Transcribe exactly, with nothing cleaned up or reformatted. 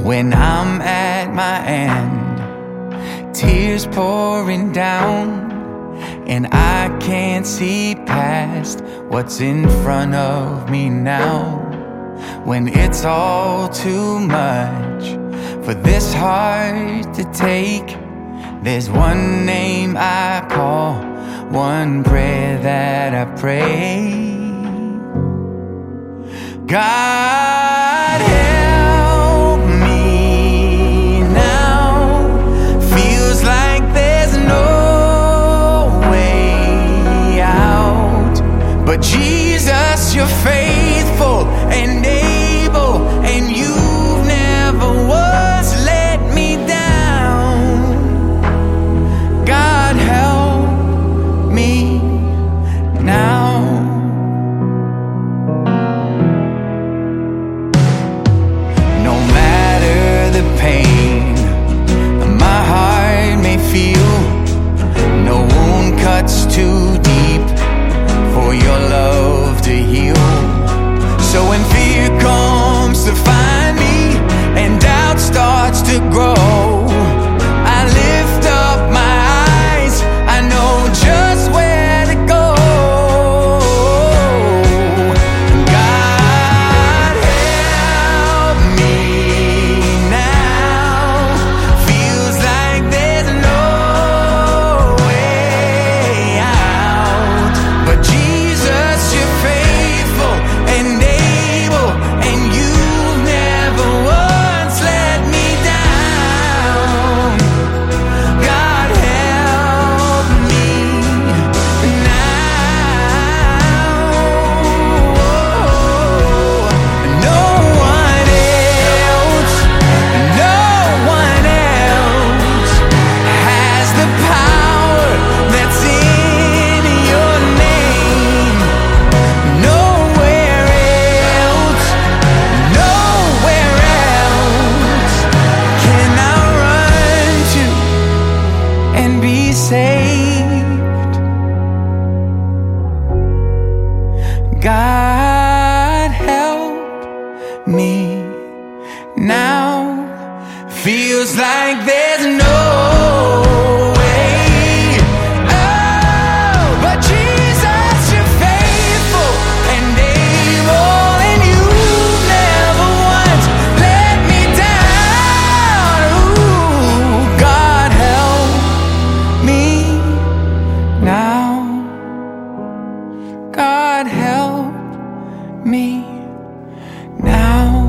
when I'm at my end, tears pouring down, and I can't see past what's in front of me now. When it's all too much for this heart to take, there's one name I call, one prayer that I pray. God help me now. Feels like there's no way out, but Jesus, you're faithful and able, and you've never once let me down. God help me now. No matter the pain my heart may feel, no wound cuts too deep for your love to heal. So when fear comes to find me and doubt starts to grow, I lift up my eyes, I know just where to go. God help me now. Feels like there's no way out, but Jesus, you're faithful and able, and you've never once let me down. God help me now. No one else, no one else has the power that's in your name. Nowhere else, nowhere else can I run to and be saved. God help me now. Feels like there's no way out, but Jesus, you're faithful and able, and you've never once let me down. Ooh, God help me now. God help me now.